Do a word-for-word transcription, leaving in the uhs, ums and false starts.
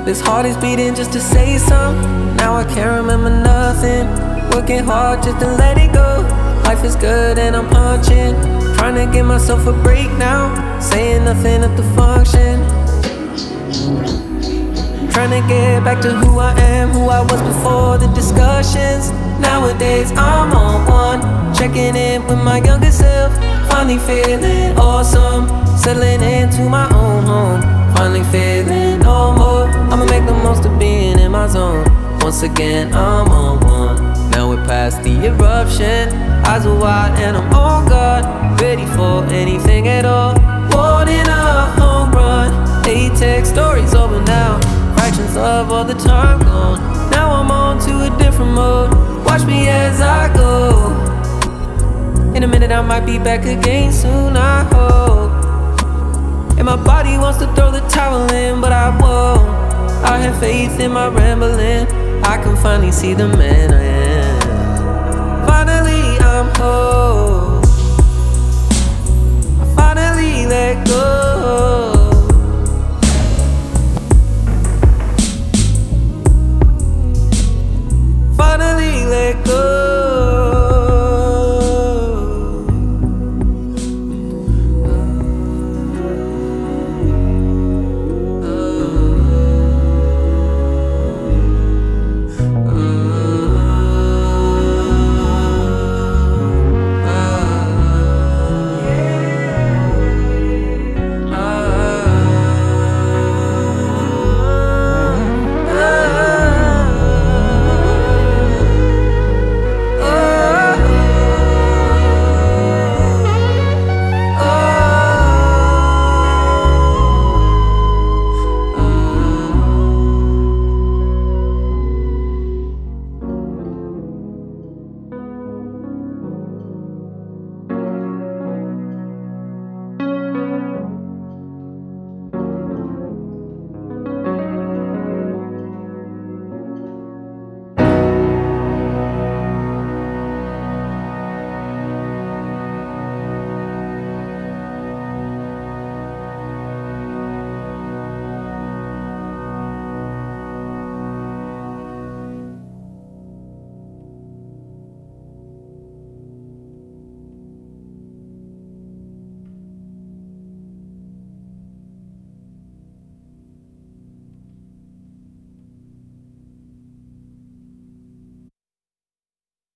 This heart is beating just to say something. Now I can't remember nothing. Working hard just to let it go. Life is good and I'm punching. Trying to give myself a break now. Saying nothing at the function. Trying to get back to who I am, who I was before the discussions. Nowadays I'm on one, checking in with my younger self. Finally feeling awesome, settling into my own home. Finally feeling no more. I'ma make the most of being in my zone. Once again I'm on one. Now we're past the eruption. Eyes are wide and I'm on guard, ready for anything at all. Wanting a home run. A-Tech stories over now. Fractions of all the time gone. Now I'm on to a different mode. Watch me as I go. In a minute I might be back again soon, I hope. And my body wants to throw the towel in, but I won't. I have faith in my rambling. I can finally see the man I am. Finally I'm whole. I finally let go.